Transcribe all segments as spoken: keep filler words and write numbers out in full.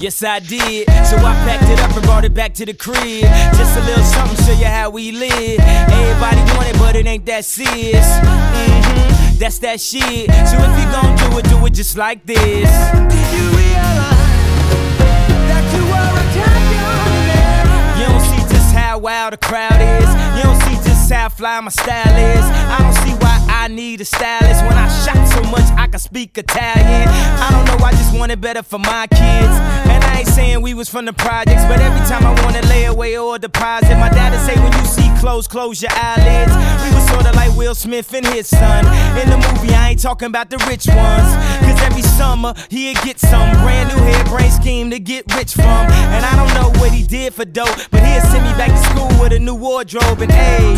Yes, I did. So I packed it up and brought it back to the crib. Just a little something, show you how we live. Everybody want it, but it ain't that serious. Mm-hmm, that's that shit. So if you gon' do it, do it just like this. Did you realize that you are a champion? You don't see just how wild the crowd is. You don't see just how fly my style is. I don't see why I need a stylist. When I shot so much I can speak Italian. I don't know, I just want it better for my kids. And I ain't saying we was from the projects, but every time I wanna lay away or deposit, my dad'd say when you see clothes, close your eyelids. We was sorta like Will Smith and his son. In the movie I ain't talking about the rich ones, cause every summer he'd get some brand new hairbrain scheme to get rich from. And I don't know what he did for dope, but he'd send me back to school with a new wardrobe. And ayy,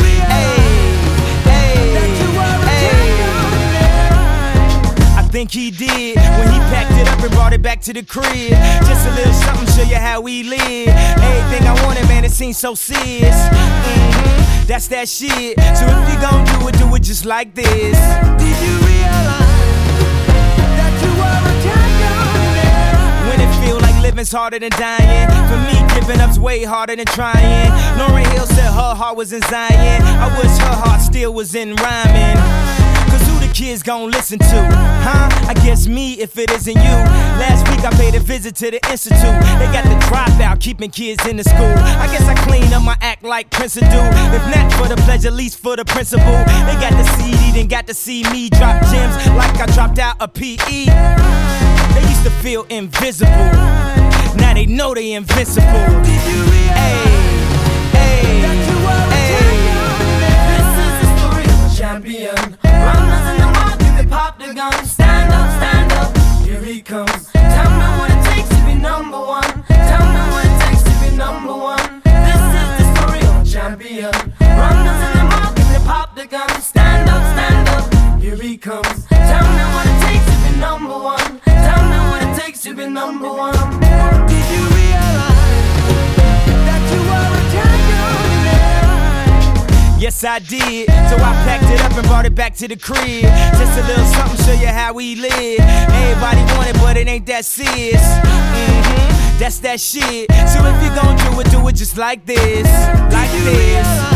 I think he did when he packed it up and brought it back to the crib. Just a little something, show you how we live. Everything I wanted, man, it seems so serious. Mm-hmm, that's that shit. So if you gon' do it, do it just like this. Did you realize that you are a champion? When it feel like living's harder than dying, for me giving up's way harder than trying. Lauryn Hill said her heart was in Zion. I wish her heart still was in rhyming. Cause who the kids gon' listen to? Huh? I guess me if it isn't you. Last week I paid a visit to the institute. They got the dropout keeping kids in the school. I guess I clean up my act like Prince do. If not for the pleasure, at least for the principle. They got the C D, then got to see me drop gems like I dropped out a P E. They used to feel invisible, now they know they invincible. Did you realize Ay, that you are a champion? This is the story of a champion. Runners in the mud, give it pop the gun. Stand up, stand up, here he comes. Tell me what it takes to be number one. Tell me what it takes to be number one. This is the story of a champion. Runners in the mud, give it pop the gun. Stand up, stand up, here he comes. Tell me what it takes to be number one. Tell me what it takes to be number one. Did you realize that you are a champion? yes, I did. So I packed it up and brought it back to the crib. Just a little something, show you how we live. Everybody want it, but it ain't that serious. Mm-hmm, that's that shit. So if you gon' do it, do it just like this. Like this.